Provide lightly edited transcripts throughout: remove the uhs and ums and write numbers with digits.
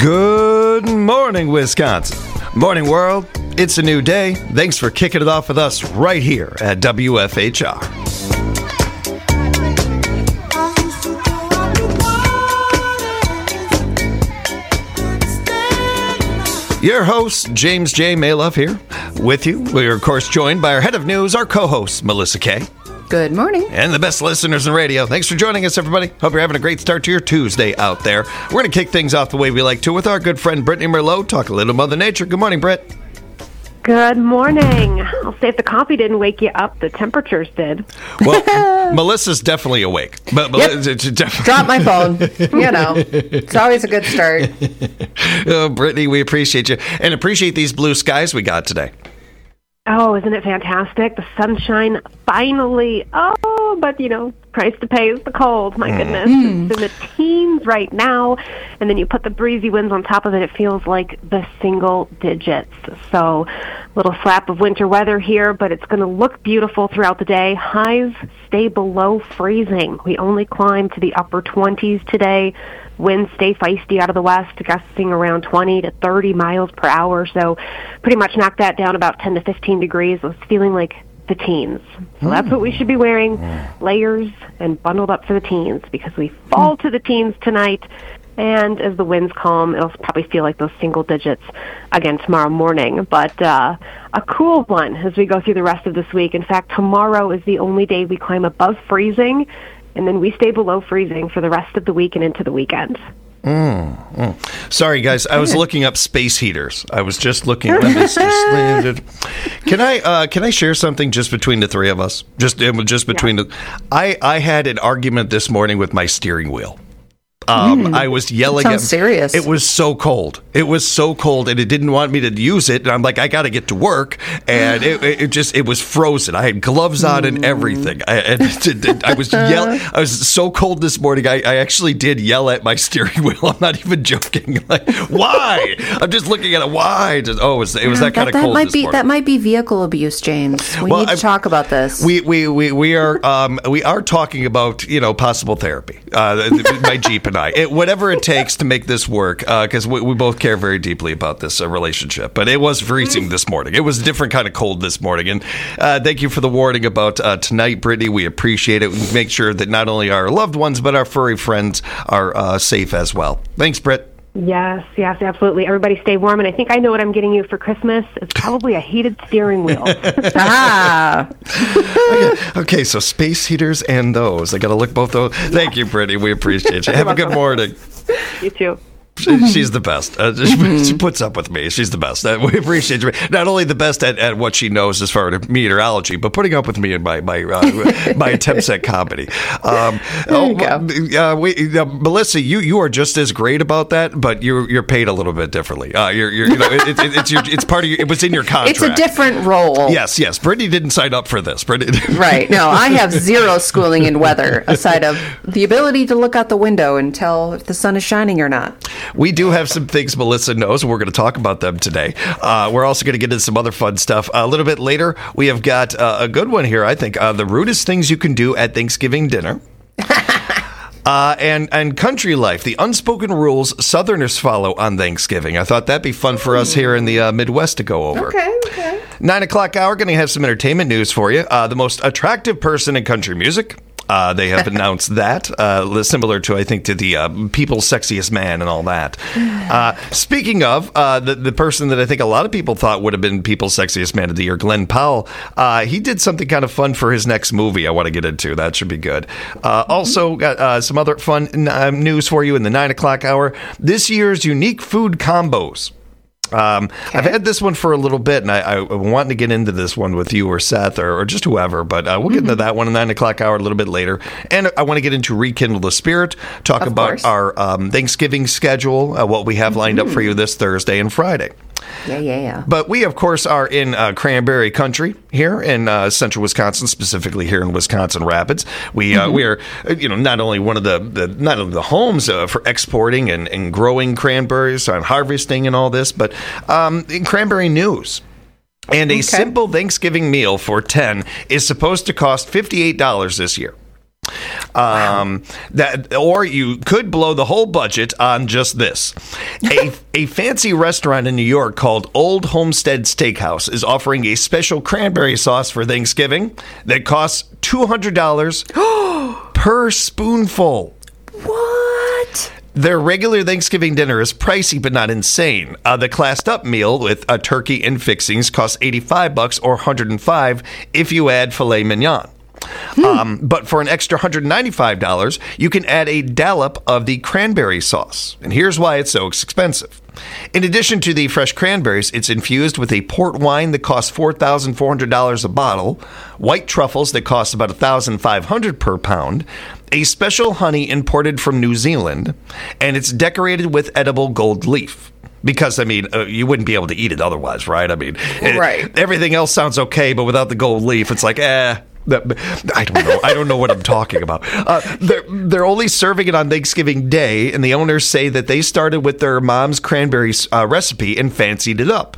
Good morning, Wisconsin. Morning, world. It's a new day. Thanks for kicking it off with us right here at WFHR. Your host, James J. Malove here with you. We are, of course, joined by our head of news, our co-host, Melissa Kay. Good morning. And the best listeners in radio. Thanks for joining us, everybody. Hope you're having a great start to your Tuesday out there. We're going to kick things off the way we like to with our good friend Brittany Merlot. Talk a little Mother Nature. Good morning, Britt. Good morning. I'll say if the coffee didn't wake you up, the temperatures did. Well, Melissa's definitely awake. But Yep. Drop my phone. You know, it's always a good start. Oh, Brittany, we appreciate you. And appreciate these blue skies we got today. Oh, isn't it fantastic? The sunshine finally. Oh, but, price to pay is the cold. My goodness. It's in the teens right now. And then you put the breezy winds on top of it. It feels like the single digits. So little slap of winter weather here, but it's going to look beautiful throughout the day. Highs stay below freezing. We only climb to the upper 20s today. Winds stay feisty out of the west, gusting around 20 to 30 miles per hour. So pretty much knocked that down about 10 to 15 degrees. It's feeling like the teens. So that's what we should be wearing, layers and bundled up for the teens, because we fall to the teens tonight. And as the winds calm, it'll probably feel like those single digits again tomorrow morning. But a cool one as we go through the rest of this week. In fact, tomorrow is the only day we climb above freezing, and then we stay below freezing for the rest of the week and into the weekend. Sorry, guys. I was looking up space heaters. I was just looking. Can I share something just between the three of us? Just between I had an argument this morning with my steering wheel. I was yelling at him. Serious. It was so cold. It was so cold, and it didn't want me to use it. And I'm like, I got to get to work, and it was frozen. I had gloves on and everything. I was yelling. I was so cold this morning. I actually did yell at my steering wheel. I'm not even joking. Like, why? I'm just looking at it. Why? It was that kind of cold this morning. That might be vehicle abuse, James. We need to talk about this. We are talking about possible therapy. My Jeep and I. Whatever it takes to make this work, because we both care very deeply about this relationship. But it was freezing this morning. It was a different kind of cold this morning. And thank you for the warning about tonight, Brittany. We appreciate it. We make sure that not only our loved ones, but our furry friends are safe as well. Thanks, Britt. Yes, absolutely. Everybody stay warm. And I think I know what I'm getting you for Christmas. It's probably a heated steering wheel. Okay, so space heaters and those. I got to look both those. Thank you, Brittany. We appreciate you. Have a good morning. You too. She's the best. She puts up with me. She's the best. We appreciate her. Not only the best at what she knows as far as meteorology, but putting up with me in my attempts at comedy. Melissa, you are just as great about that, but you're paid a little bit differently. It's part of your. It was in your contract. It's a different role. Yes. Brittany didn't sign up for this. Right. No, I have zero schooling in weather aside of the ability to look out the window and tell if the sun is shining or not. We do have some things Melissa knows, and we're going to talk about them today. We're also going to get into some other fun stuff. A little bit later, we have got a good one here, I think. The rudest things you can do at Thanksgiving dinner. And country life, the unspoken rules Southerners follow on Thanksgiving. I thought that'd be fun for us here in the Midwest to go over. Okay. 9 o'clock hour, going to have some entertainment news for you. The most attractive person in country music. They have announced that, similar to, I think, to the People's Sexiest Man and all that. Speaking of the person that I think a lot of people thought would have been People's Sexiest Man of the Year, Glenn Powell, he did something kind of fun for his next movie I want to get into. That should be good. Also, got some other fun news for you in the 9 o'clock hour. This year's unique food combos. I've had this one for a little bit, and I want to get into this one with you or Seth or just whoever, but we'll get into that one in the 9 o'clock hour a little bit later. And I want to get into Rekindle the Spirit, talk about our Thanksgiving schedule, what we have lined up for you this Thursday and Friday. Yeah. But we, of course, are in cranberry country here in central Wisconsin, specifically here in Wisconsin Rapids. We are, not only one of the homes for exporting and growing cranberries and harvesting and all this, but in cranberry news. And a simple Thanksgiving meal for 10 is supposed to cost $58 this year. Or you could blow the whole budget on just this. A fancy restaurant in New York called Old Homestead Steakhouse is offering a special cranberry sauce for Thanksgiving that costs $200 per spoonful. What? Their regular Thanksgiving dinner is pricey, but not insane. The classed up meal with a turkey and fixings costs $85 or $105 if you add filet mignon. But for an extra $195, you can add a dollop of the cranberry sauce. And here's why it's so expensive. In addition to the fresh cranberries, it's infused with a port wine that costs $4,400 a bottle, white truffles that cost about $1,500 per pound, a special honey imported from New Zealand, and it's decorated with edible gold leaf. Because, I mean, you wouldn't be able to eat it otherwise, right? I mean, right. Everything else sounds okay, but without the gold leaf, it's like, I don't know. I don't know what I'm talking about. They're only serving it on Thanksgiving Day, and the owners say that they started with their mom's cranberry recipe and fancied it up.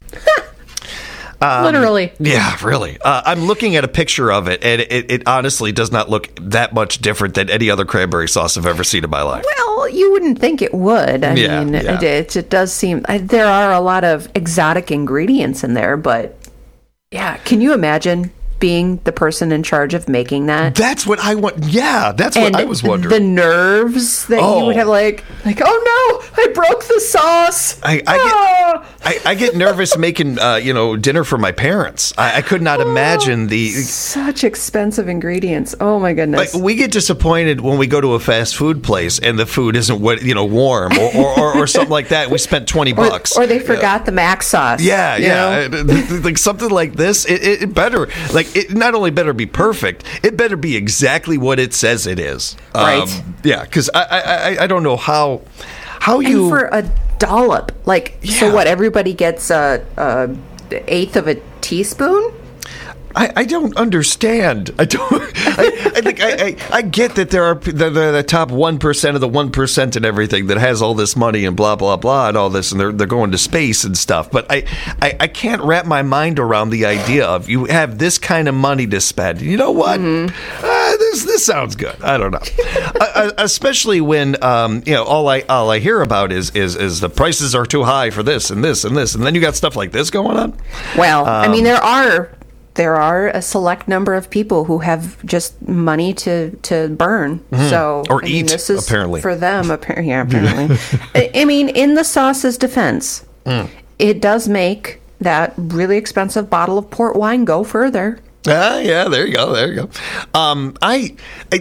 Literally. Yeah, really. I'm looking at a picture of it, and it honestly does not look that much different than any other cranberry sauce I've ever seen in my life. Well, you wouldn't think it would. I mean, it does seem there are a lot of exotic ingredients in there, but yeah, can you imagine being the person in charge of making that? That's what I want. Yeah, that's what I was wondering. The nerves that you would have, like, oh no, I broke the sauce. I get nervous making dinner for my parents. I could not imagine such expensive ingredients. Oh my goodness. Like, we get disappointed when we go to a fast food place and the food isn't warm or something like that. We spent $20, or they forgot the mac sauce. Yeah. Like something like this, it better, like, it not only better be perfect, it better be exactly what it says it is. Right. Because I don't know how you... And for a dollop, so what, everybody gets a eighth of a teaspoon? I don't understand. I get that there are the top 1% of the 1% and everything that has all this money and blah blah blah and all this, and they're going to space and stuff. But I can't wrap my mind around the idea of you have this kind of money to spend. You know what? This sounds good. I don't know, especially when all I hear about is the prices are too high for this and this and this, and then you got stuff like this going on. Well, I mean, there are a select number of people who have just money to burn. So, or eat, this is apparently. For them, apparently. I mean, in the sauce's defense, it does make that really expensive bottle of port wine go further. Yeah, there you go. I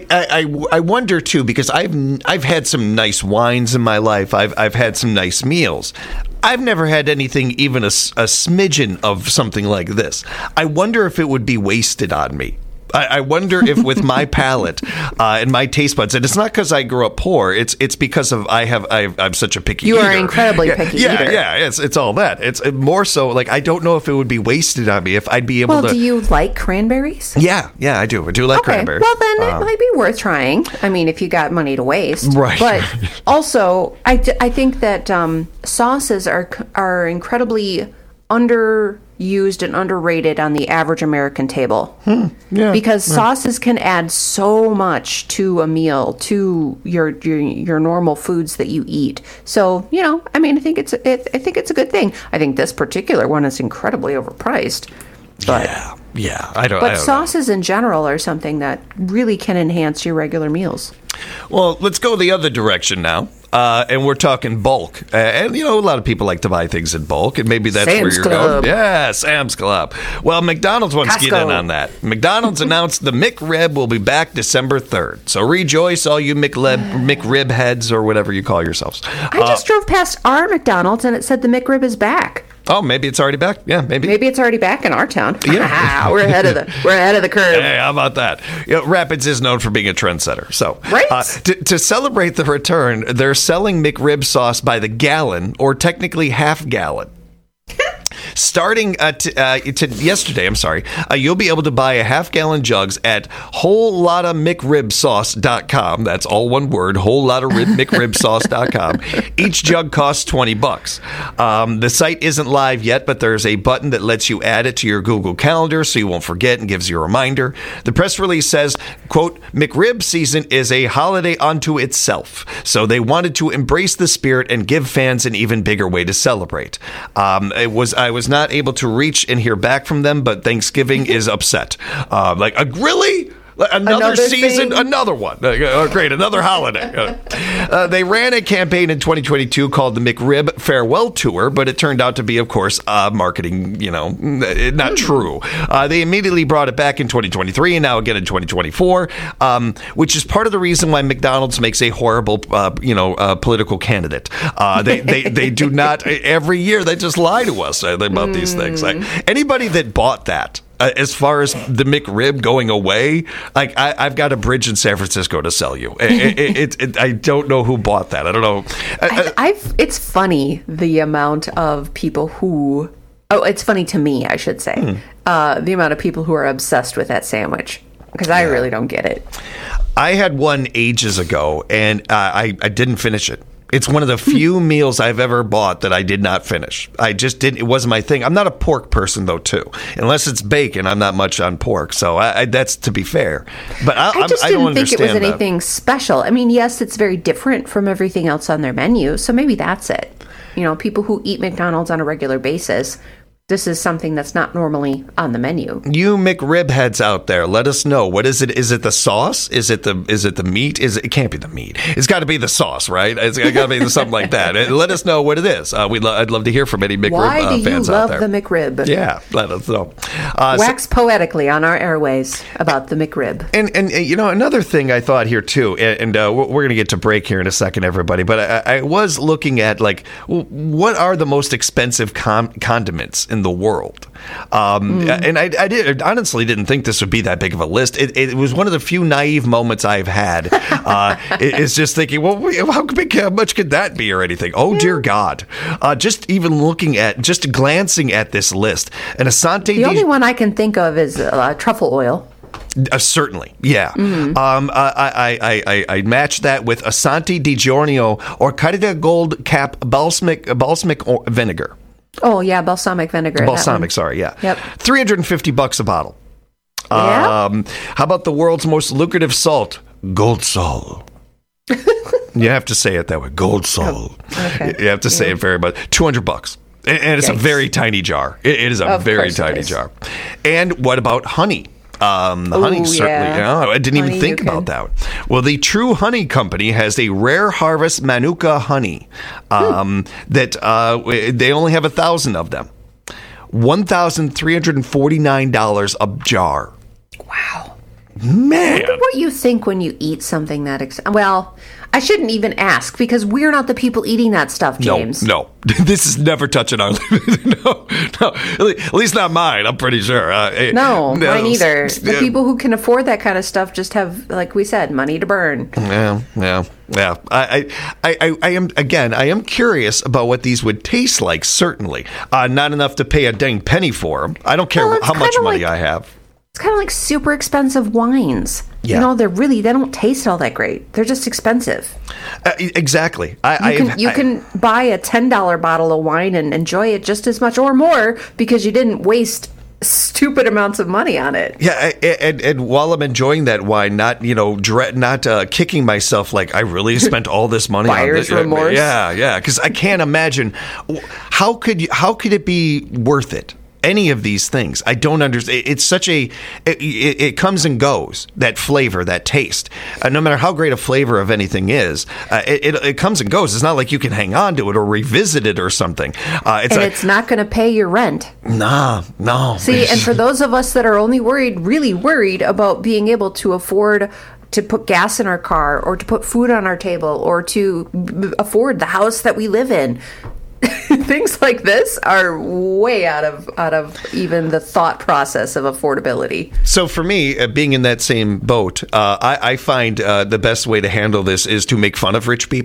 wonder too, because I've had some nice wines in my life. I've had some nice meals. I've never had anything even a smidgen of something like this. I wonder if it would be wasted on me. I wonder if with my palate and my taste buds, and it's not because I grew up poor. It's because of I'm such a picky eater. You are incredibly picky eater. Yeah. It's all that. It's more so like I don't know if it would be wasted on me if I'd be able to. Well, do you like cranberries? Yeah, I do. I do like cranberries. Well, then it might be worth trying. I mean, if you got money to waste, right? But also, I think that sauces are incredibly underused and underrated on the average American table. Because sauces can add so much to a meal, to your normal foods that you eat. So, I mean, I think it's a good thing. I think this particular one is incredibly overpriced. But I don't sauces in general are something that really can enhance your regular meals. Well, let's go the other direction now. And we're talking bulk. And, a lot of people like to buy things in bulk, and maybe that's where you're going. Yeah, Sam's Club. Well, McDonald's wants to get in on that. McDonald's announced the McRib will be back December 3rd. So rejoice, all you McRib heads or whatever you call yourselves. I just drove past our McDonald's, and it said the McRib is back. Oh, maybe it's already back. Yeah, maybe. Maybe it's already back in our town. Yeah. We're ahead of the curve. Hey, how about that? Rapids is known for being a trendsetter. So, right? To celebrate the return, they're selling McRib sauce by the gallon, or technically half gallon. starting yesterday, you'll be able to buy a half-gallon jugs at wholelotofmcribsauce.com. That's all one word, wholelotofmcribsauce.com. Each jug costs $20. The site isn't live yet, but there's a button that lets you add it to your Google Calendar so you won't forget and gives you a reminder. The press release says, quote, McRib season is a holiday unto itself, so they wanted to embrace the spirit and give fans an even bigger way to celebrate. I was not able to reach and hear back from them, but Thanksgiving is upset. Really? Another season, thing? Another one. Great, another holiday. They ran a campaign in 2022 called the McRib Farewell Tour, but it turned out to be, of course, marketing, not true. They immediately brought it back in 2023 and now again in 2024, which is part of the reason why McDonald's makes a horrible, political candidate. They do not, every year, they just lie to us about these things. Anybody that bought that, as far as the McRib going away, I've got a bridge in San Francisco to sell you. I don't know who bought that. I don't know. It's funny the amount of people who. Oh, it's funny to me, I should say. The amount of people who are obsessed with that sandwich, because I really don't get it. I had one ages ago, and I didn't finish it. It's one of the few meals I've ever bought that I did not finish. I just didn't. It wasn't my thing. I'm not a pork person, though, too. Unless it's bacon, I'm not much on pork. So that's to be fair. But I don't think it was understand anything special. I mean, yes, it's very different from everything else on their menu. So maybe that's it. People who eat McDonald's on a regular basis, this is something that's not normally on the menu. You McRib heads out there, let us know. What is it? Is it the sauce? Is it the meat? It can't be the meat. It's got to be the sauce, right? It's got to be something like that. Let us know what it is. I'd love to hear from any McRib fans out there. Why do you love the McRib? Yeah, let us know. Wax poetically on our airways about the McRib. And another thing I thought here too, and we're going to get to break here in a second, everybody. But I was looking at what are the most expensive condiments in the world, and I honestly didn't think this would be that big of a list. It was one of the few naive moments I've had. It's just thinking, well, how much could that be or anything? Oh dear God! Just glancing at this list, an Asante. The only one I can think of is truffle oil. Certainly, yeah. I matched that with Asante Di Giorno or Carita Gold Cap balsamic vinegar. Oh, yeah, balsamic vinegar. Balsamic, sorry, yeah. Yep. $350 a bottle. Yeah. How about the world's most lucrative salt? Gold Sol. You have to say it that way. Gold Sol. Okay. You have to say it very much. $200. And it's a very tiny jar. It is a very tiny jar. And what about honey? Honey, certainly. Yeah. I didn't even think about that. Well, the True Honey Company has a rare harvest Manuka honey that they only have 1,000 of them. $1,349 a jar. Wow. Man. I wonder what you think when you eat something that well, I shouldn't even ask because we're not the people eating that stuff, James. No. This is never touching our no. At least not mine, I'm pretty sure. No, mine either. The people who can afford that kind of stuff just have, like we said, money to burn. Yeah. I am curious about what these would taste like, certainly. Not enough to pay a dang penny for them. I don't care how much money I have. It's kind of like super expensive wines. Yeah. They don't taste all that great. They're just expensive. Exactly. You can buy a $10 bottle of wine and enjoy it just as much or more because you didn't waste stupid amounts of money on it. Yeah, and while I'm enjoying that wine, not kicking myself like I really spent all this money on this. Remorse. Yeah, because I can't imagine how could it be worth it? Any of these things, I don't understand. It's such it comes and goes, that flavor, that taste. No matter how great a flavor of anything is, it comes and goes. It's not like you can hang on to it or revisit it or something. It's not going to pay your rent. No. See, and for those of us that are only really worried about being able to afford to put gas in our car or to put food on our table or to afford the house that we live in, things like this are way out of even the thought process of affordability. So for me, being in that same boat, I find the best way to handle this is to make fun of rich people.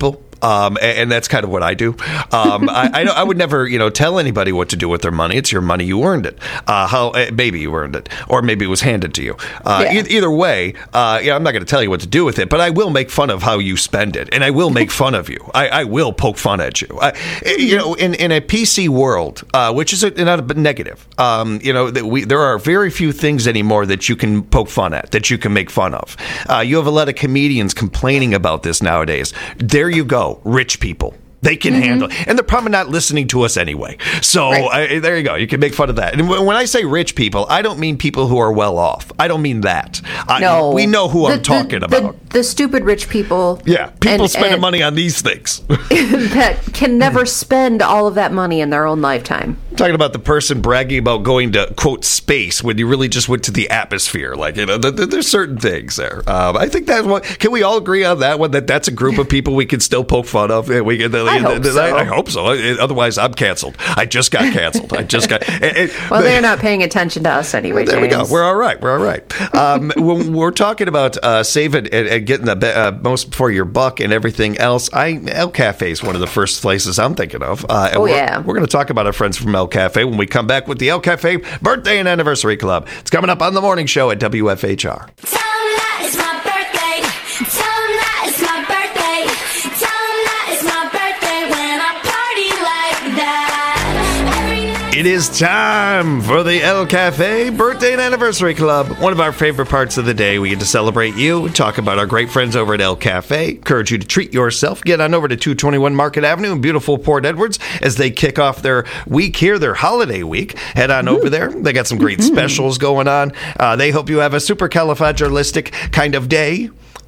And that's kind of what I do. I would never, tell anybody what to do with their money. It's your money. You earned it. Maybe you earned it, or maybe it was handed to you. Either way, I'm not going to tell you what to do with it, but I will make fun of how you spend it, and I will make fun of you. I will poke fun at you. In a PC world, which is not a negative, there are very few things anymore that you can poke fun at, that you can make fun of. You have a lot of comedians complaining about this nowadays. There you go, rich people. They can handle it. And they're probably not listening to us anyway. So there you go. You can make fun of that. And when I say rich people, I don't mean people who are well off. I don't mean that. No. We know who I'm talking about. The stupid rich people. Yeah. People spending money on these things. That can never spend all of that money in their own lifetime. I'm talking about the person bragging about going to, quote, space when you really just went to the atmosphere. Like, there's certain things there. I think that's what. Can we all agree on that one? That's a group of people we can still poke fun of. We can. I hope so. Otherwise, I'm canceled. I just got canceled. Well, they're not paying attention to us anyway, There James. we go. We're all right. When we're talking about saving and getting the most for your buck and everything else, El Cafe is one of the first places I'm thinking of. We're going to talk about our friends from El Cafe when we come back with the El Cafe Birthday and Anniversary Club. It's coming up on the morning show at WFHR. Tell 'em that it's my birthday. Tell 'em that it's my birthday. Tell 'em that it's my birthday when I party like that. Every night. It is time for the El Cafe Birthday and Anniversary Club. One of our favorite parts of the day. We get to celebrate you, talk about our great friends over at El Cafe, encourage you to treat yourself. Get on over to 221 Market Avenue in beautiful Port Edwards as they kick off their week here, their holiday week. Head on over there. They got some great specials going on. They hope you have a supercalifragilistic kind of day.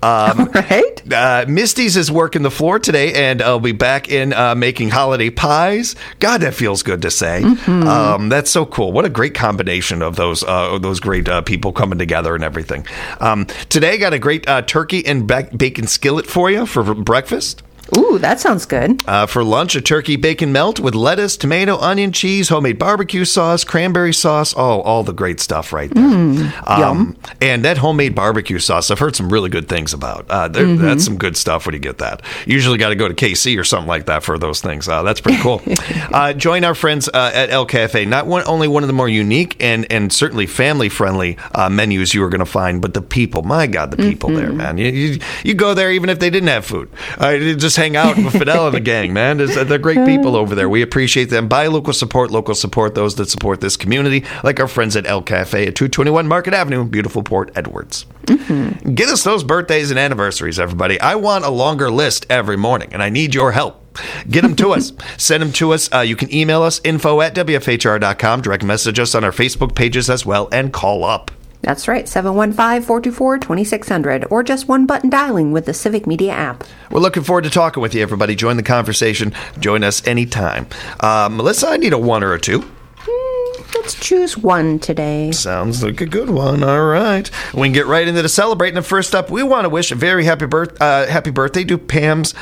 Right? Misty's is working the floor today, and I'll be back in making holiday pies. God, that feels good to say. That's so cool. What a great combination of those great people coming together and everything. Today, got a great turkey and bacon skillet for you for breakfast. Ooh, that sounds good. For lunch, a turkey bacon melt with lettuce, tomato, onion, cheese, homemade barbecue sauce, cranberry sauce. Oh, all the great stuff right there. Yum. And that homemade barbecue sauce, I've heard some really good things about. That's some good stuff when you get that. Usually got to go to KC or something like that for those things. That's pretty cool. Join our friends at El Cafe. Not only one of the more unique and certainly family-friendly menus you are going to find, but the people. My God, the people there, man. You go there even if they didn't have food. Just hang out with Fidel and the gang, man. They're great people over there. We appreciate them. Buy local, support those that support this community, like our friends at El Cafe at 221 Market Avenue, beautiful Port Edwards. Get us those birthdays and anniversaries, everybody. I want a longer list every morning, and I need your help. Get them to us. Send them to us. You can email us, info@wfhr.com, direct message us on our Facebook pages as well, and call up. That's right, 715-424-2600, or just one button dialing with the Civic Media app. We're looking forward to talking with you, everybody. Join the conversation. Join us anytime. Melissa, I need a one or a two. Let's choose one today. Sounds like a good one. All right. We can get right into the celebrating. And first up, we want to wish a very happy birthday to Pam's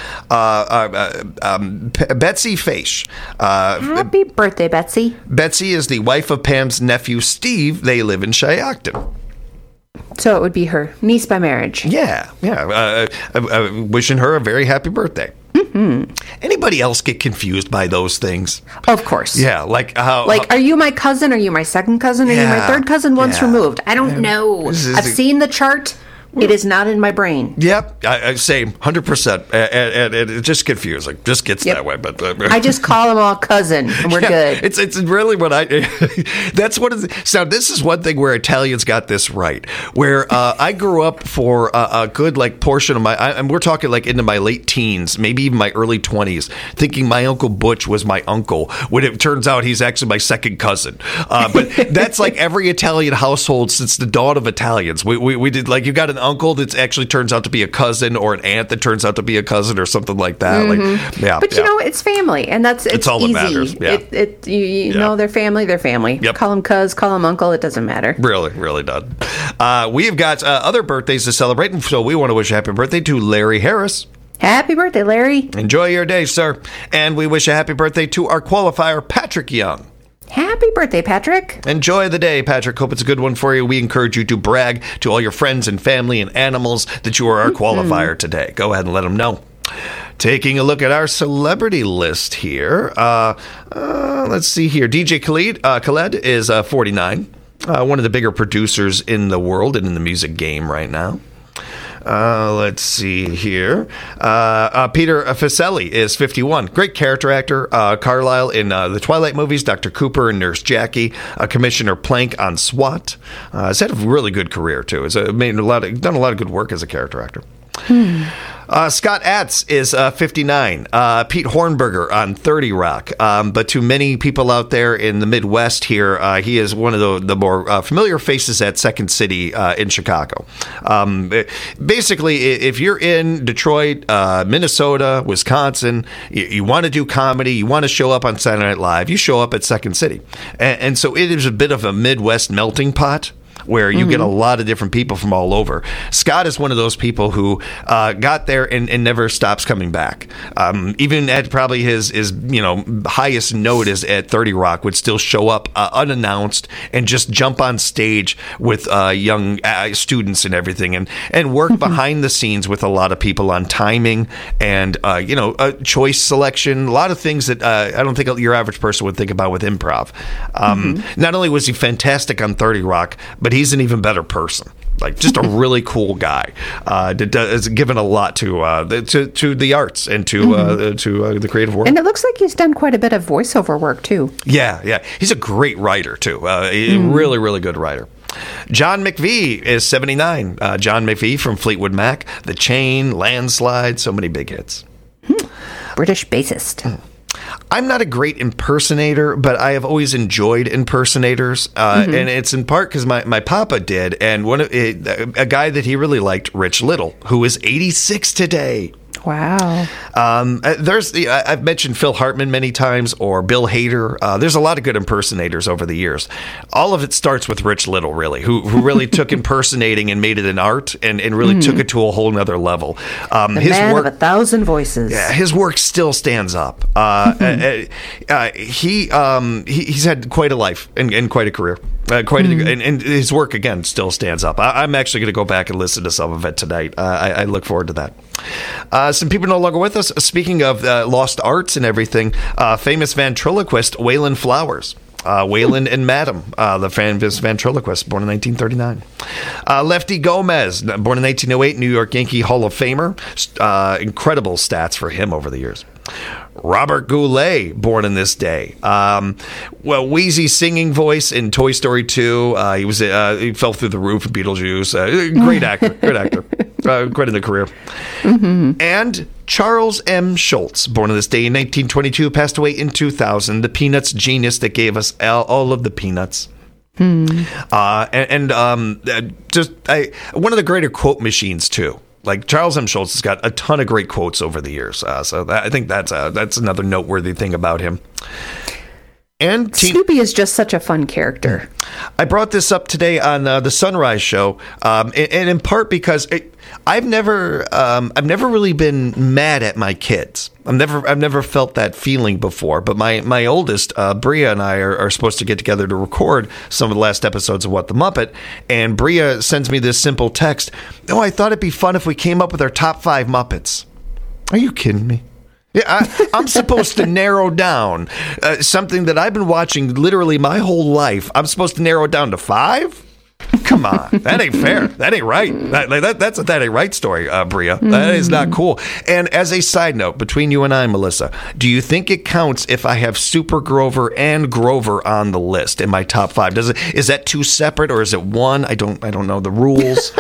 Betsy Faish. Happy birthday, Betsy. Betsy is the wife of Pam's nephew, Steve. They live in Shiocton. So it would be her niece by marriage. Yeah. Wishing her a very happy birthday. Anybody else get confused by those things? Of course. Yeah, like how... are you my cousin? Are you my second cousin? Are you my third cousin once removed? I don't know. I've seen the chart. It is not in my brain. Yep, same, 100%. And it just confusing. Just gets that way. But I just call them all cousin, and we're good. It's really what that's what is. So this is one thing where Italians got this right. Where I grew up for a good portion of and we're talking into my late teens, maybe even my early 20s, thinking my Uncle Butch was my uncle, when it turns out he's actually my second cousin. But that's like every Italian household since the dawn of Italians. We did you got an uncle that actually turns out to be a cousin, or an aunt that turns out to be a cousin, or something like that. But it's family, and it's all easy. That matters. Yeah. You know they're family. Yep. Call them cuz, call them uncle. It doesn't matter. Really does. We've got other birthdays to celebrate, and so we want to wish a happy birthday to Larry Harris. Happy birthday, Larry. Enjoy your day, sir. And we wish a happy birthday to our qualifier, Patrick Young. Happy birthday, Patrick. Enjoy the day, Patrick. Hope it's a good one for you. We encourage you to brag to all your friends and family and animals that you are our qualifier today. Go ahead and let them know. Taking a look at our celebrity list here. Let's see here. DJ Khaled is 49. One of the bigger producers in the world and in the music game right now. Let's see here. Peter Facelli is 51. Great character actor. Carlisle in the Twilight movies, Dr. Cooper and Nurse Jackie, Commissioner Plank on SWAT. He's had a really good career, too. He's done a lot of good work as a character actor. Scott Atz is 59. Pete Hornberger on 30 Rock. But to many people out there in the Midwest here, he is one of the more familiar faces at Second City in Chicago. Basically, if you're in Detroit, Minnesota, Wisconsin, you want to do comedy, you want to show up on Saturday Night Live, you show up at Second City. And so it is a bit of a Midwest melting pot, where you get a lot of different people from all over. Scott is one of those people who got there and never stops coming back. Even at probably his highest note is at 30 Rock, would still show up unannounced and just jump on stage with young students and everything, and work behind the scenes with a lot of people on timing and choice selection, a lot of things that I don't think your average person would think about with improv. Not only was he fantastic on 30 Rock, but he's an even better person. Like, just a really cool guy. Has given a lot to the arts and to the creative work. And it looks like he's done quite a bit of voiceover work too. Yeah. He's a great writer too. Really, really good writer. John McVie is 79. John McVie from Fleetwood Mac, The Chain, Landslide, so many big hits. British bassist. I'm not a great impersonator, but I have always enjoyed impersonators, and it's in part because my papa did, and a guy that he really liked, Rich Little, who is 86 today. Wow. I've mentioned Phil Hartman many times, or Bill Hader. There's a lot of good impersonators over the years. All of it starts with Rich Little, really, who really took impersonating and made it an art, and really took it to a whole nother level. His man of 1,000 voices. Yeah, his work still stands up. He's had quite a life and quite a career. And his work, again, still stands up. I'm actually going to go back and listen to some of it tonight. I look forward to that. Some people no longer with us. Speaking of lost arts and everything, famous ventriloquist Waylon Flowers. Waylon and Madam, the famous ventriloquist, born in 1939. Lefty Gomez, born in 1908, New York Yankee Hall of Famer. Incredible stats for him over the years. Robert Goulet, born in this day. Wheezy's singing voice in Toy Story 2. He fell through the roof in Beetlejuice. Great actor. Quite in the career. And Charles M. Schultz, born on this day in 1922, passed away in 2000. The Peanuts genius that gave us all of the Peanuts. One of the greater quote machines too. Like, Charles M. Schultz has got a ton of great quotes over the years. I think that's another noteworthy thing about him. And Snoopy is just such a fun character. I brought this up today on the Sunrise Show, and in part because I've never really been mad at my kids. I've never felt that feeling before. But my oldest, Bria, and I are supposed to get together to record some of the last episodes of What the Muppet. And Bria sends me this simple text: "Oh, I thought it'd be fun if we came up with our top 5 Muppets." Are you kidding me? Yeah, I'm supposed to narrow down something that I've been watching literally my whole life. I'm supposed to narrow it down to 5? Come on, that ain't fair. That ain't right. That's a that ain't right story, Bria. That is not cool. And as a side note, between you and I, Melissa, do you think it counts if I have Super Grover and Grover on the list in my top 5? Is that 2 separate, or is it 1? I don't know the rules.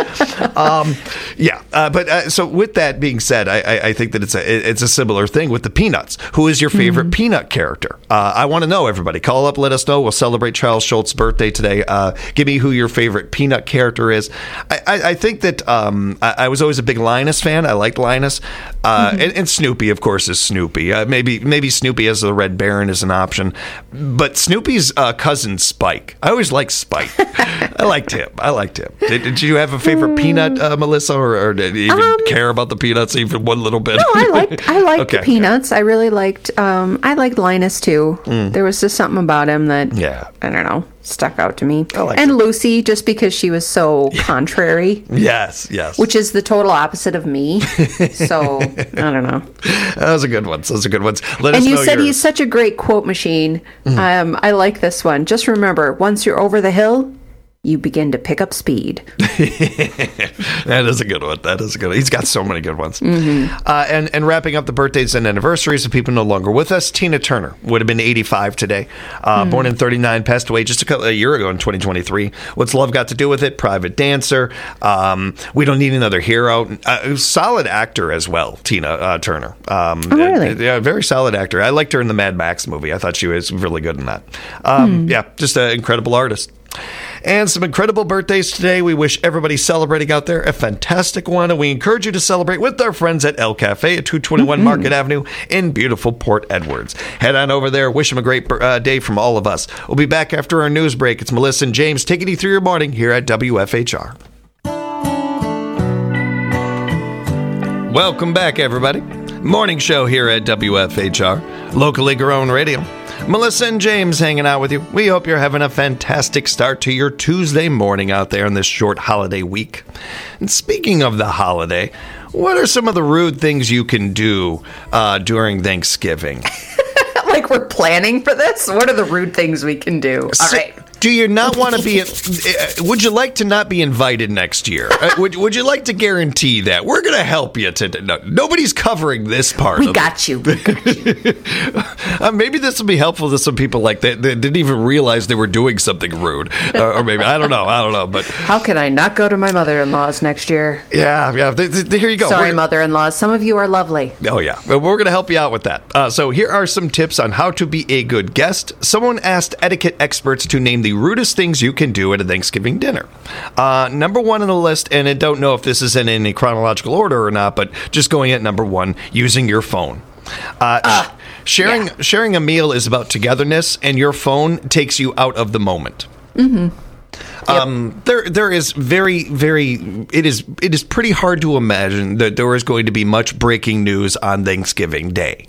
So with that being said, I think that it's a similar thing with the Peanuts. Who is your favorite Peanut character? I want to know. Everybody, call up, let us know. We'll celebrate Charles Schultz's birthday today. Give me who your favorite Peanut character is. I think that I was always a big Linus fan. I liked Linus, and Snoopy, of course, is Snoopy. Maybe Snoopy as the Red Baron is an option, but Snoopy's cousin Spike. I always liked Spike. I liked him. Did you have a favorite Peanut, Melissa, or did you even care about the Peanuts even one little bit? No, I liked the Peanuts. I really liked. I liked Linus too. There was just something about him that I don't know. stuck out to me. I like and it. Lucy, just because she was so contrary. Yes. Which is the total opposite of me. So, I don't know. Those are good ones. Let And us you know said your- he's such a great quote machine. I like this one. Just remember, once you're over the hill, you begin to pick up speed. That is a good one. He's got so many good ones. And wrapping up the birthdays and anniversaries of people no longer with us, Tina Turner would have been 85 today. Born in 39, passed away just a year ago in 2023. What's Love Got to Do with It? Private Dancer. We Don't Need Another Hero. Solid actor as well, Tina Turner. Really? Yeah, very solid actor. I liked her in the Mad Max movie. I thought she was really good in that. Yeah, just an incredible artist. And some incredible birthdays today. We wish everybody celebrating out there a fantastic one. And we encourage you to celebrate with our friends at El Cafe at 221 Market Avenue in beautiful Port Edwards. Head on over there. Wish them a great day from all of us. We'll be back after our news break. It's Melissa and James taking you through your morning here at WFHR. Welcome back, everybody. Morning show here at WFHR, locally grown radio. Melissa and James hanging out with you. We hope you're having a fantastic start to your Tuesday morning out there in this short holiday week. And speaking of the holiday, what are some of the rude things you can do during Thanksgiving? Like we're planning for this? What are the rude things we can do? All right. Do you not want to be... would you like to not be invited next year? Would you like to guarantee that? We're going to help you today. No, nobody's covering this part. We got you. Maybe this will be helpful to some people like that didn't even realize they were doing something rude. Or maybe, I don't know. But How can I not go to my mother-in-law's next year? yeah. Here you go. Sorry, mother-in-laws. Some of you are lovely. Oh, yeah. Well, we're going to help you out with that. So here are some tips on how to be a good guest. Someone asked etiquette experts to name the rudest things you can do at a Thanksgiving dinner. Number one on the list, and I don't know if this is in any chronological order or not, but just going at number one, using your phone. Sharing a meal is about togetherness, and your phone takes you out of the moment. There is it is pretty hard to imagine that there is going to be much breaking news on Thanksgiving Day.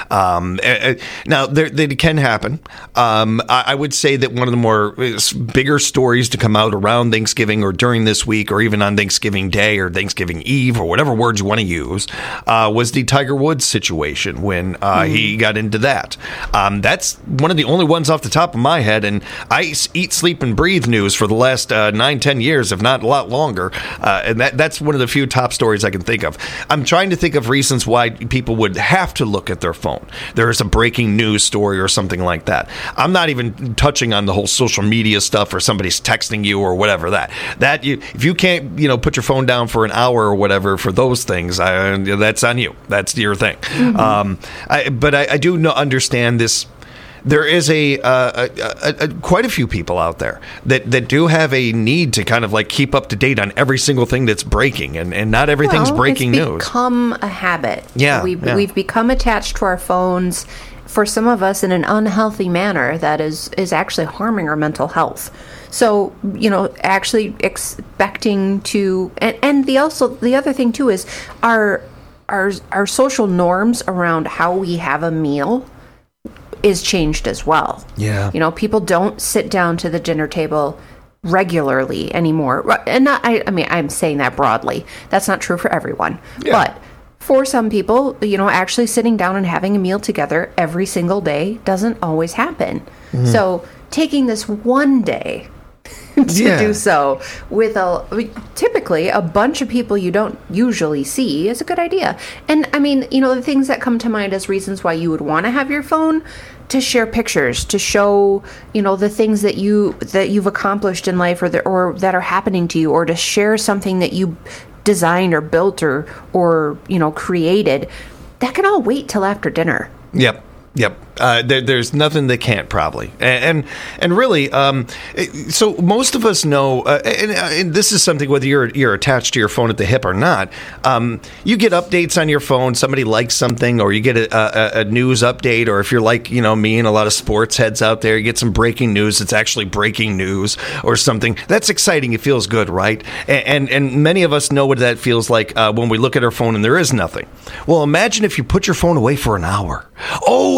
Now, that can happen. I would say that one of the more bigger stories to come out around Thanksgiving or during this week or even on Thanksgiving Day or Thanksgiving Eve or whatever words you want to use was the Tiger Woods situation when he got into that. That's one of the only ones off the top of my head, and I eat, sleep, and breathe news for the last 9-10 years, if not a lot longer, and that's one of the few top stories I can think of. I'm trying to think of reasons why people would have to look at their phone. There is a breaking news story or something like that. I'm not even touching on the whole social media stuff or somebody's texting you or whatever if you can't put your phone down for an hour or whatever for those things, that's on you. That's your thing. But I do understand this. There is quite a few people out there that do have a need to kind of like keep up to date on every single thing that's breaking, and not everything's breaking news. It's become a habit. Yeah, we've become attached to our phones, for some of us in an unhealthy manner that is actually harming our mental health. So, actually expecting to, and the other thing too is our social norms around how we have a meal is changed as well. Yeah. People don't sit down to the dinner table regularly anymore. And I'm saying that broadly. That's not true for everyone. Yeah. But for some people, actually sitting down and having a meal together every single day doesn't always happen. So taking this one day to do so with typically a bunch of people you don't usually see is a good idea. And the things that come to mind as reasons why you would want to have your phone: to share pictures, to show the things that you've accomplished in life or that are happening to you, or to share something that you designed or built or created. That can all wait till after dinner. Yep. There's nothing that can't probably, and really, so most of us know, and this is something whether you're attached to your phone at the hip or not. You get updates on your phone. Somebody likes something, or you get a news update, or if you're like me and a lot of sports heads out there, you get some breaking news. It's actually breaking news or something. That's exciting. It feels good, right? And many of us know what that feels like when we look at our phone and there is nothing. Well, imagine if you put your phone away for an hour. Oh,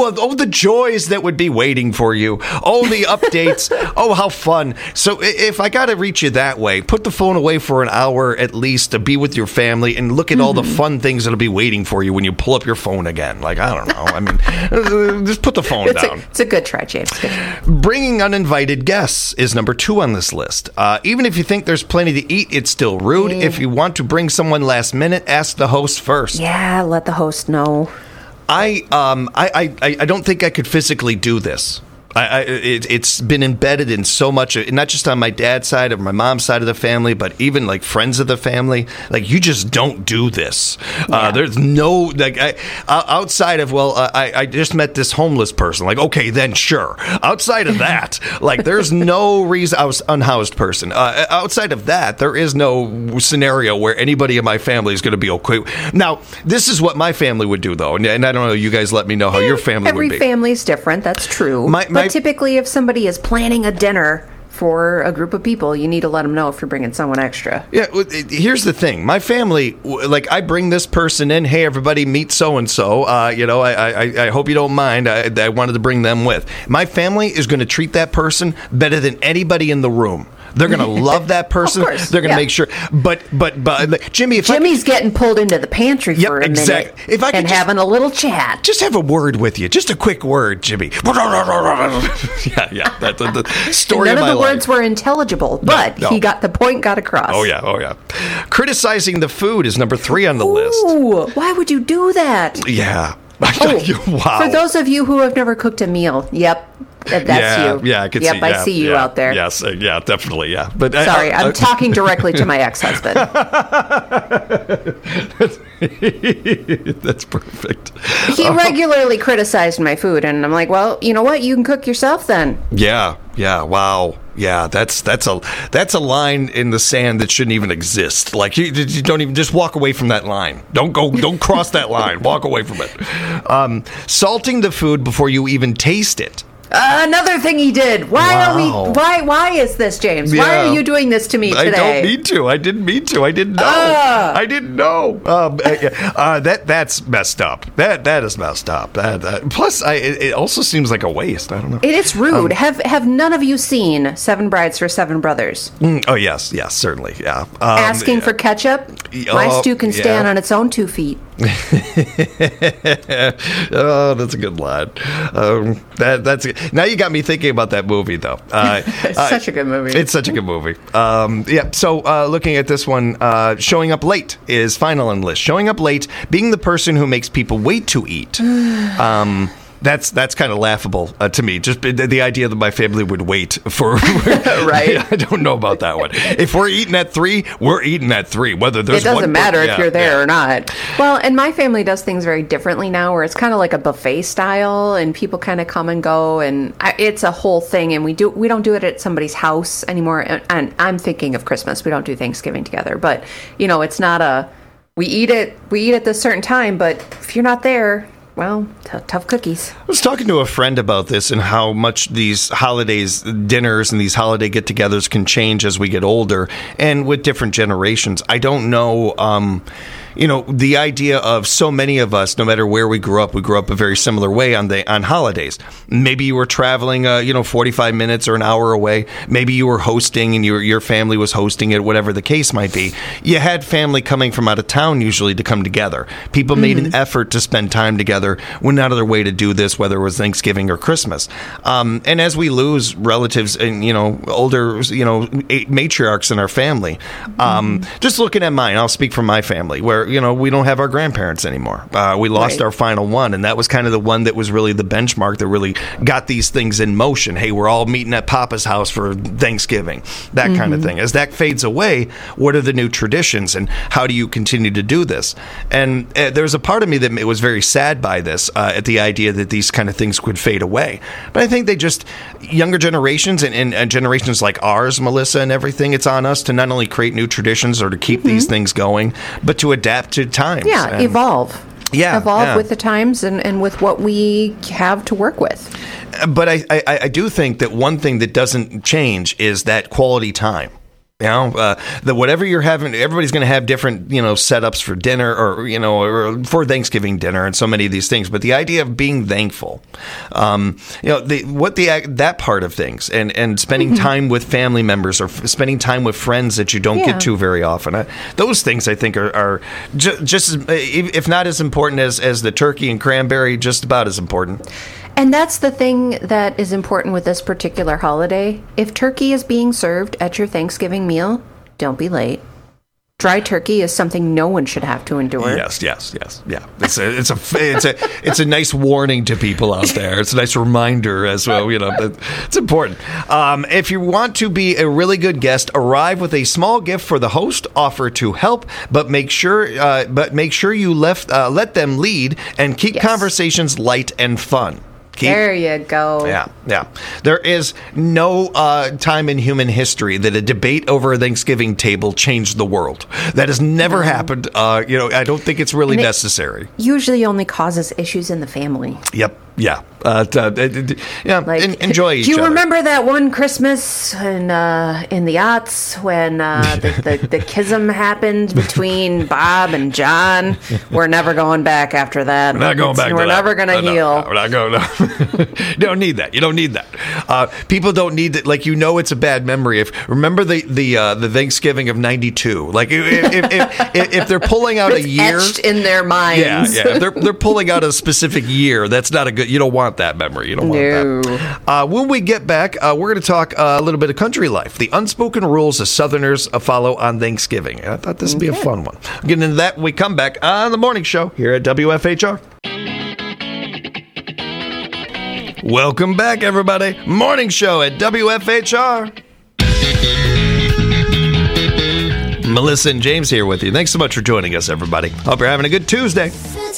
the joys that would be waiting for you. Oh, the updates. Oh, how fun. So if I got to reach you that way, put the phone away for an hour at least to be with your family and look at all the fun things that'll be waiting for you when you pull up your phone again. Like, I don't know. I mean, just put the phone down. It's a good try, James. Good try. Bringing uninvited guests is number 2 on this list. Even if you think there's plenty to eat, it's still rude. If you want to bring someone last minute, ask the host first. Yeah, let the host know. I don't think I could physically do this. It's been embedded in so much, not just on my dad's side or my mom's side of the family, but even like friends of the family. Like, you just don't do this. Yeah. There's no outside of I just met this homeless person. Like, okay, then sure. Outside of that, like, there's no reason. I was unhoused person. Outside of that, there is no scenario where anybody in my family is going to be okay. Now, this is what my family would do, though, and I don't know. You guys let me know how your family would be. Every family's different. That's true. But typically, if somebody is planning a dinner for a group of people, you need to let them know if you're bringing someone extra. Yeah, here's the thing. My family, like, I bring this person in. Hey, everybody, meet so-and-so. I hope you don't mind. I wanted to bring them with. My family is going to treat that person better than anybody in the room. They're going to love that person. Of course, they're going to make sure. But Jimmy, Jimmy's getting pulled into the pantry for a minute and having a little chat. Just have a word with you. Just a quick word, Jimmy. Yeah. That's the story of my life. None of the words were intelligible, but he got the point got across. Oh, yeah. Criticizing the food is number 3 on the list. Ooh, why would you do that? Yeah. Wow. For those of you who have never cooked a meal, yep, that's you. Yeah, I can see. I see you out there. Yes, yeah, definitely, yeah. But sorry, I'm talking directly to my ex-husband. That's perfect. He regularly criticized my food, and I'm like, well, you know what? You can cook yourself then. Yeah. Wow. Yeah, that's a line in the sand that shouldn't even exist. Like, you don't even, just walk away from that line. Don't cross that line. Walk away from it. Salting the food before you even taste it. Another thing he did. Why is this, James? Yeah. Why are you doing this to me today? I don't mean to. I didn't mean to. I didn't know. I didn't know. That's messed up. That is messed up. Plus, it also seems like a waste. I don't know. It is rude. Have none of you seen 7 Brides for 7 Brothers? Oh, yes, certainly, yeah. Asking for ketchup? My stew can stand on its own 2 feet. Oh, that's a good line. That's now you got me thinking about that movie, though. It's such a good movie. It's such a good movie. So looking at this one, showing up late is final on the list. Showing up late, being the person who makes people wait to eat. That's kind of laughable to me. Just the idea that my family would wait for. Right. I don't know about that one. If we're eating at 3, we're eating at 3. Whether there's it doesn't matter if you're there or not. Well, and my family does things very differently now, where it's kind of like a buffet style, and people kind of come and go, and it's a whole thing. And we don't do it at somebody's house anymore. And I'm thinking of Christmas. We don't do Thanksgiving together, but it's not we eat at this certain time. But if you're not there. Well, tough cookies. I was talking to a friend about this and how much these holidays, dinners and these holiday get-togethers can change as we get older and with different generations. I don't know, the idea of so many of us, no matter where we grew up a very similar way on holidays. Maybe you were traveling, 45 minutes or an hour away. Maybe you were hosting and your family was hosting it, whatever the case might be. You had family coming from out of town usually to come together. People made an effort to spend time together, went out of their way to do this, whether it was Thanksgiving or Christmas. And as we lose relatives and, older, matriarchs in our family, just looking at mine, I'll speak from my family, where, we don't have our grandparents anymore. We lost our final one, and that was kind of the one that was really the benchmark that really got these things in motion. Hey, we're all meeting at Papa's house for Thanksgiving, that kind of thing. As that fades away, what are the new traditions, and how do you continue to do this? And there's a part of me that was very sad by this, at the idea that these kind of things could fade away. But I think younger generations and generations like ours, Melissa, and everything, it's on us to not only create new traditions or to keep these things going, but to adapt to times. Yeah, evolve. Yeah, evolve with the times and with what we have to work with. But I do think that one thing that doesn't change is that quality time. You know, whatever you're having, everybody's going to have different, setups for dinner or for Thanksgiving dinner and so many of these things. But the idea of being thankful, that part of things and spending time with family members or spending time with friends that you don't get to very often. Those things I think are just if not as important as the turkey and cranberry, just about as important. And that's the thing that is important with this particular holiday. If turkey is being served at your Thanksgiving meal, don't be late. Dry turkey is something no one should have to endure. Yes. Yeah. It's a nice warning to people out there. It's a nice reminder as well. It's important. If you want to be a really good guest, arrive with a small gift for the host. Offer to help, but make sure you let them lead and keep conversations light and fun. There you go. Yeah. There is no time in human history that a debate over a Thanksgiving table changed the world. That has never happened. I don't think it's really necessary. Usually only causes issues in the family. Yep. Yeah. Enjoy each other. Do you remember that one Christmas in the aughts when the schism happened between Bob and John? We're never going back after that. We're not going back. We're never going to heal. We're not going. You don't need that. You don't need that. People don't need that. Like, it's a bad memory. Remember the Thanksgiving of '92. Like if they're pulling out a year etched in their minds. Yeah. If they're pulling out a specific year, that's not a good. You don't want that memory. You don't want that. When we get back, we're going to talk a little bit of country life, the unspoken rules of Southerners follow on Thanksgiving. I thought this would be a fun one. Getting into that when we come back on the morning show here at WFHR. Welcome back, everybody. Morning show at WFHR. Melissa and James here with you. Thanks so much for joining us, everybody. Hope you're having a good Tuesday.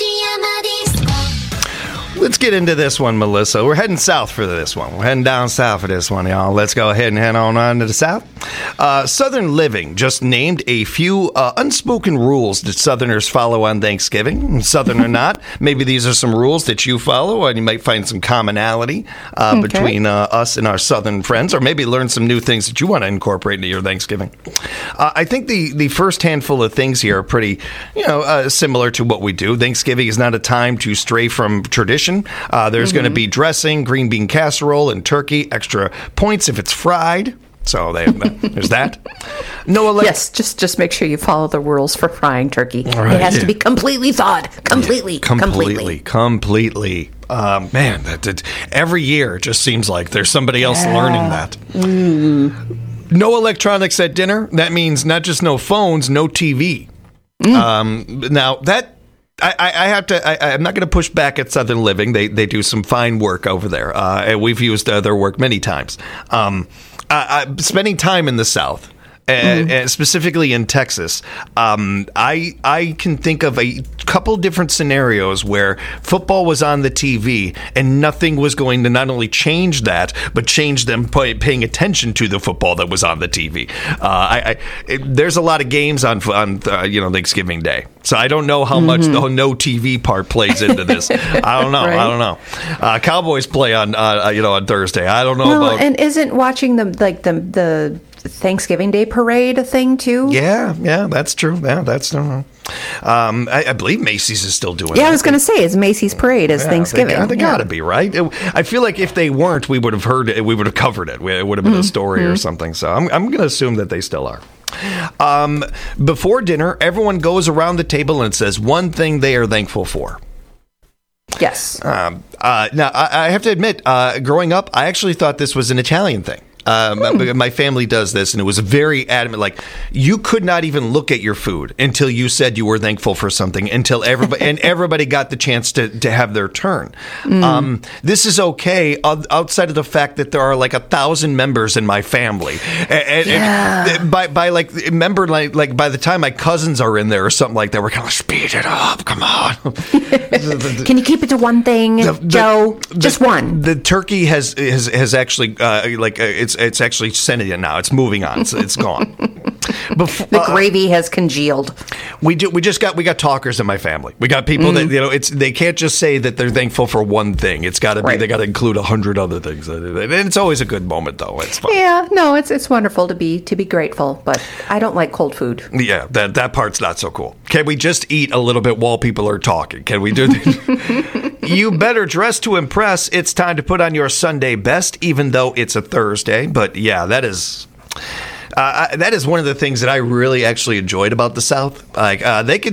Let's get into this one, Melissa. We're heading south for this one. We're heading down south for this one, y'all. Let's go ahead and head on to the south. Southern Living just named a few unspoken rules that Southerners follow on Thanksgiving. Southern or not, maybe these are some rules that you follow, and you might find some commonality between us and our Southern friends, or maybe learn some new things that you want to incorporate into your Thanksgiving. I think the first handful of things here are pretty, similar to what we do. Thanksgiving is not a time to stray from tradition. There's going to be dressing, green bean casserole, and turkey. Extra points if it's fried. So there's that. Yes, just make sure you follow the rules for frying turkey. Right. It has to be completely thawed. Completely. Man, every year it just seems like there's somebody else learning that. No electronics at dinner. That means not just no phones, no TV. Now that. I'm not going to push back at Southern Living. They do some fine work over there. And we've used their work many times. Spending time in the South, and specifically in Texas, I can think of a couple different scenarios where football was on the TV and nothing was going to not only change that, but change them paying attention to the football that was on the TV. There's a lot of games on Thanksgiving Day, so I don't know how much the no TV part plays into this. I don't know. Right? I don't know. Cowboys play on Thursday. I don't know about. And isn't watching the Thanksgiving Day parade a thing too? Yeah, that's true. Yeah, that's true. I believe Macy's is still doing it. Yeah, I was going to say, it's Macy's parade as Thanksgiving. They got to be, right? I feel like if they weren't, we would have heard it. We would have covered it. It would have been a story or something. So I'm going to assume that they still are. Before dinner, everyone goes around the table and says one thing they are thankful for. Yes. Now, I have to admit, growing up, I actually thought this was an Italian thing. My family does this, and it was very adamant. Like, you could not even look at your food until you said you were thankful for something. Until everybody got the chance to have their turn. This is okay outside of the fact that there are like 1,000 members in my family, and by by the time my cousins are in there or something like that, we're kind of speed it up. Come on. Can you keep it to one thing, Joe? Just one. The turkey has actually it's actually sent it now. It's moving on. So it's gone. The gravy has congealed. We got talkers in my family. We got people that they can't just say that they're thankful for one thing. It's got to be they got to include 100 other things, and it's always a good moment though. It's fun. Yeah, no, it's wonderful to be grateful, but I don't like cold food. Yeah, that part's not so cool. Can we just eat a little bit while people are talking? Can we do that? You better dress to impress. It's time to put on your Sunday best, even though it's a Thursday. But yeah, that is one of the things that I really actually enjoyed about the South. Like they can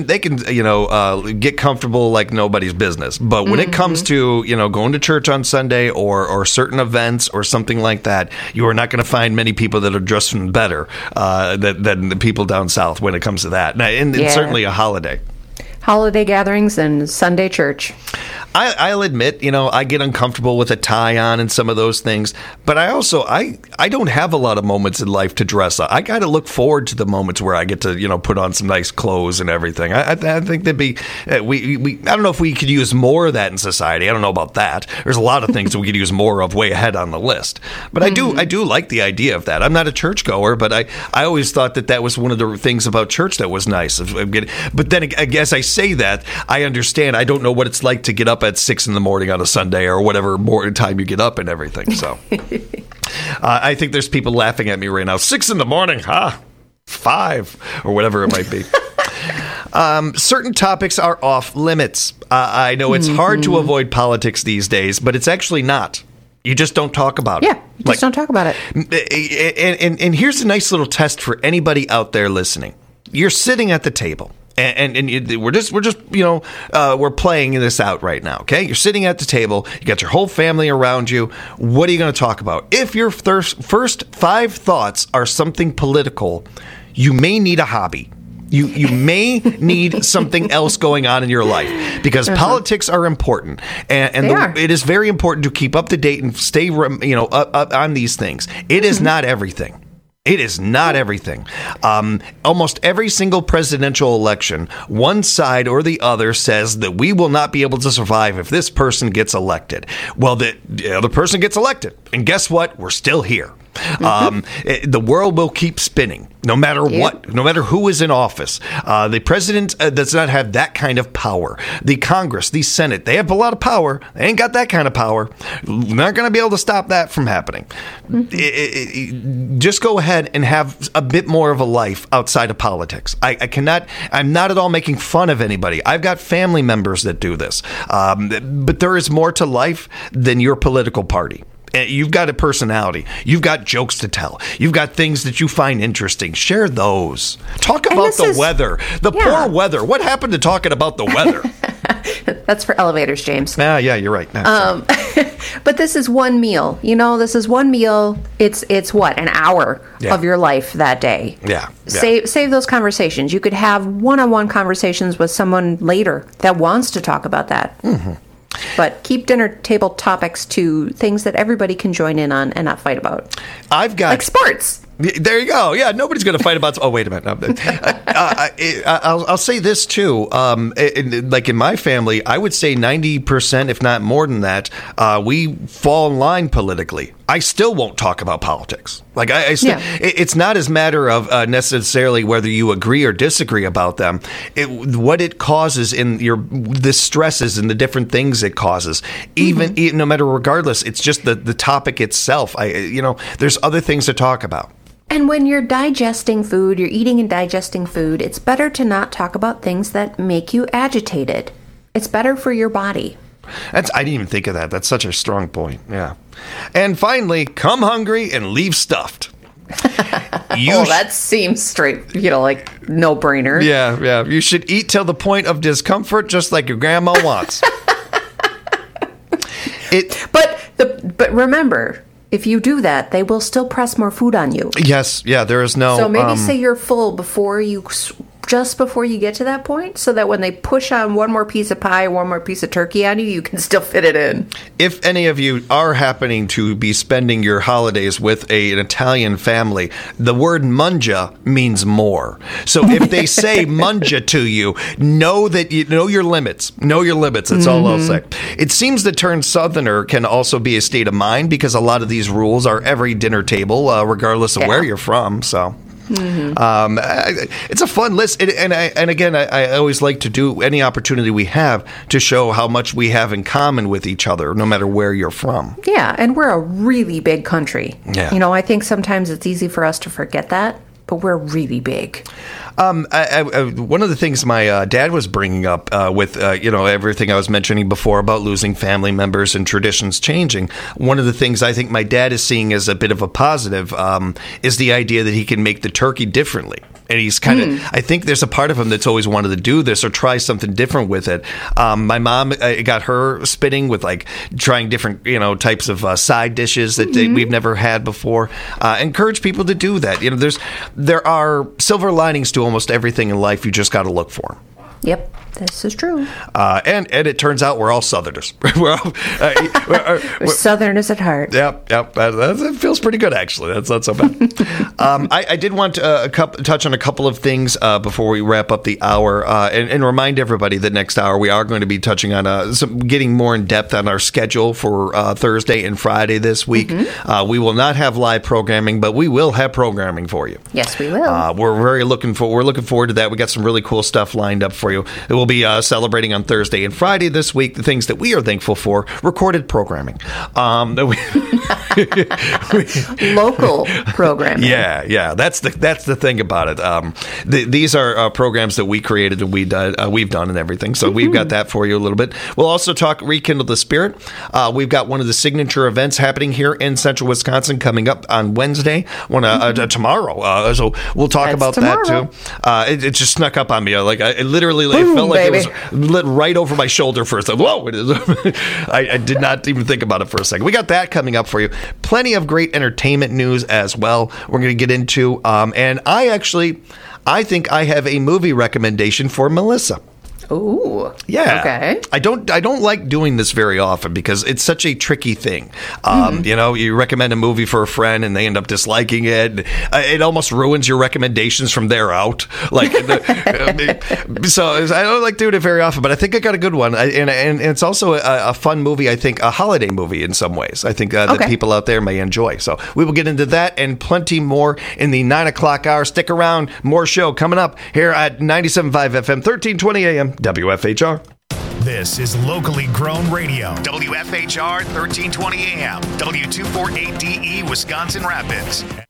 get comfortable like nobody's business. But when it comes to going to church on Sunday or certain events or something like that, you are not going to find many people that are dressing better than the people down south when it comes to that. And it's certainly a holiday. Holiday gatherings and Sunday church. I'll admit, I get uncomfortable with a tie on and some of those things, but I also I don't have a lot of moments in life to dress up. I got to look forward to the moments where I get to put on some nice clothes and everything. I think that'd be we I don't know if we could use more of that in society. I don't know about that. There's a lot of things that we could use more of way ahead on the list. But I do like the idea of that. I'm not a churchgoer, but I always thought that was one of the things about church that was nice. But then I guess I say that I understand. I don't know what it's like to get up at 6 a.m. on a Sunday or whatever more time you get up and everything. So I think there's people laughing at me right now. 6 a.m, huh? 5 or whatever it might be. Certain topics are off limits. I know it's hard to avoid politics these days, but it's actually not. You just don't talk about it. Yeah, you just don't talk about it. And here's a nice little test for anybody out there listening. You're sitting at the table. And we're playing this out right now, okay? You're sitting at the table. You got your whole family around you. What are you going to talk about? If your first 5 thoughts are something political, you may need a hobby. You may need something else going on in your life because politics are important, and it is very important to keep up to date and stay up on these things. It is not everything. It is not everything. Almost every single presidential election, one side or the other says that we will not be able to survive if this person gets elected. Well, the other person gets elected. And guess what? We're still here. The world will keep spinning no matter what, no matter who is in office. The president does not have that kind of power. The Congress, the Senate, they have a lot of power. They ain't got that kind of power. We're not going to be able to stop that from happening. Just go ahead and have a bit more of a life outside of politics. I'm not at all making fun of anybody. I've got family members that do this. But there is more to life than your political party. You've got a personality. You've got jokes to tell. You've got things that you find interesting. Share those. Talk about the weather. The poor weather. What happened to talking about the weather? That's for elevators, James. Yeah, you're right. But this is one meal. This is one meal. It's what, an hour of your life that day. Yeah. Save those conversations. You could have one-on-one conversations with someone later that wants to talk about that. Mm-hmm. But keep dinner table topics to things that everybody can join in on and not fight about. Like sports. There you go. Yeah, nobody's going to fight about. Oh, wait a minute. I'll say this too. Like in my family, I would say 90%, if not more than that, we fall in line politically. I still won't talk about politics. Like it's not as matter of necessarily whether you agree or disagree about them. What it causes in the stresses and the different things it causes. Even no matter regardless, it's just the topic itself. There's other things to talk about. And when you're digesting food, you're eating and digesting food, it's better to not talk about things that make you agitated. It's better for your body. I didn't even think of that. That's such a strong point. Yeah. And finally, come hungry and leave stuffed. That seems straight, like no brainer. Yeah. You should eat till the point of discomfort, just like your grandma wants. But remember, if you do that, they will still press more food on you. Yes, yeah, there is no... So maybe say you're full just before you get to that point, so that when they push on one more piece of pie, one more piece of turkey on you, you can still fit it in. If any of you are happening to be spending your holidays with an Italian family, the word mungia means more. So if they say mungia to you, know that you know your limits. Know your limits. That's all I'll say. It seems the term Southerner can also be a state of mind because a lot of these rules are every dinner table, regardless of where you're from. So. It's a fun list. And again, I always like to do any opportunity we have to show how much we have in common with each other, no matter where you're from. Yeah, and we're a really big country. Yeah. You know, I think sometimes it's easy for us to forget that, but we're really big. One of the things my dad was bringing up with everything I was mentioning before about losing family members and traditions changing, one of the things I think my dad is seeing as a bit of a positive is the idea that he can make the turkey differently. And he's kind of, I think there's a part of him that's always wanted to do this or try something different with it. My mom got her spinning with like trying different, types of side dishes that we've never had before. Encourage people to do that. There are silver linings to almost everything in life. You just got to look for them. Yep, this is true. And it turns out we're all Southerners. we're Southerners at heart. Yep. That feels pretty good, actually. That's not so bad. I did want to touch on a couple of things before we wrap up the hour and remind everybody that next hour we are going to be touching on getting more in depth on our schedule for Thursday and Friday this week. We will not have live programming, but we will have programming for you. Yes, we will. We're looking forward to that. We got some really cool stuff lined up for you. It will be celebrating on Thursday and Friday this week the things that we are thankful for. Recorded programming, local programming. Yeah. That's the thing about it. These are programs that we created and we've done and everything. So we've got that for you a little bit. We'll also talk Rekindle the Spirit. We've got one of the signature events happening here in Central Wisconsin coming up on Wednesday. Tomorrow. So we'll talk about tomorrow. that too. It just snuck up on me. It literally felt like baby. it was lit right over my shoulder for a second. Whoa! It is. I did not even think about it for a second. We got that coming up for you. Plenty of great entertainment news as well. We're going to get into, and I think I have a movie recommendation for Melissa. Ooh. Yeah. Okay. I don't like doing this very often because it's such a tricky thing. You recommend a movie for a friend and they end up disliking it. It almost ruins your recommendations from there out. So I don't like doing it very often, but I think I got a good one. And it's also a fun movie, I think, a holiday movie in some ways. I think that people out there may enjoy. So we will get into that and plenty more in the 9 o'clock hour. Stick around. More show coming up here at 97.5 FM, 1320 AM. WFHR. This is locally grown radio. WFHR 1320 AM. W248DE Wisconsin Rapids.